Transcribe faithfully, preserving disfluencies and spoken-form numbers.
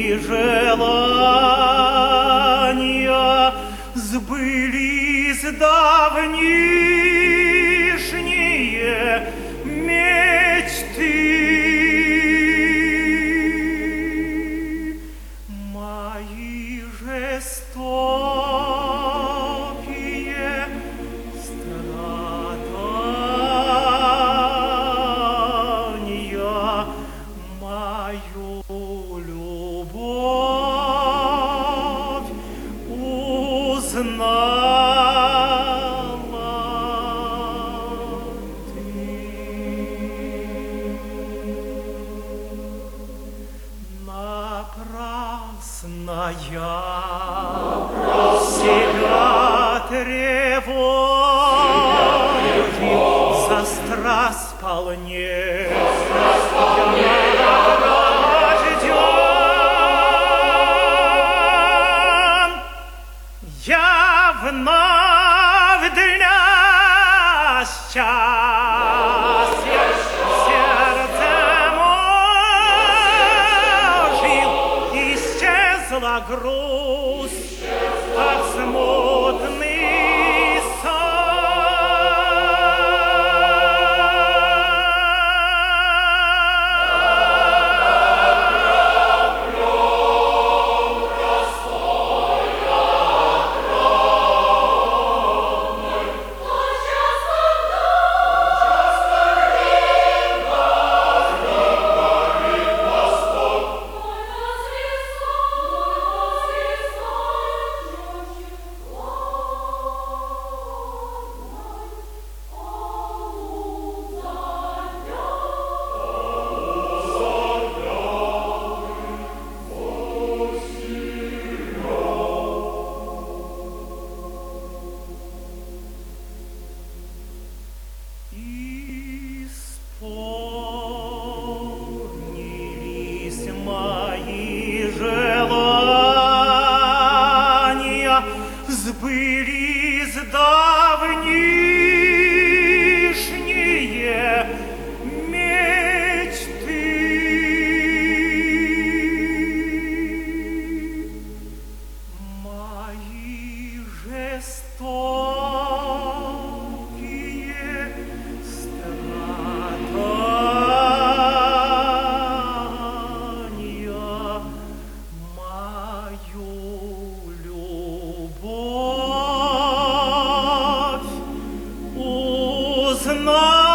мои желания сбылись давнишние мечты. Мои жестокие страдания, мою любовь узнала ты. Напрасно я себя тревожил, за страсть полне рожден. Я вновь для счастья сердцем ожил, исчезла грусть, как смутный исполнились мои желания, сбылись давнишние мечты. Мои жестокие страдания, мою любовь узнала.